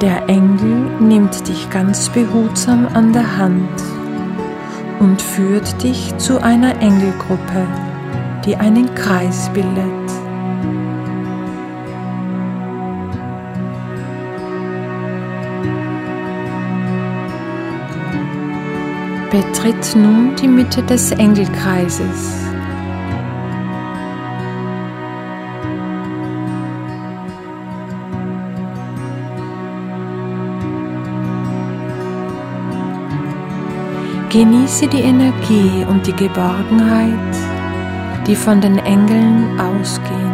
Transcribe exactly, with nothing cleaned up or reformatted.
Der Engel nimmt dich ganz behutsam an der Hand und führt dich zu einer Engelgruppe, die einen Kreis bildet. Betritt nun die Mitte des Engelkreises. Genieße die Energie und die Geborgenheit, die von den Engeln ausgehen.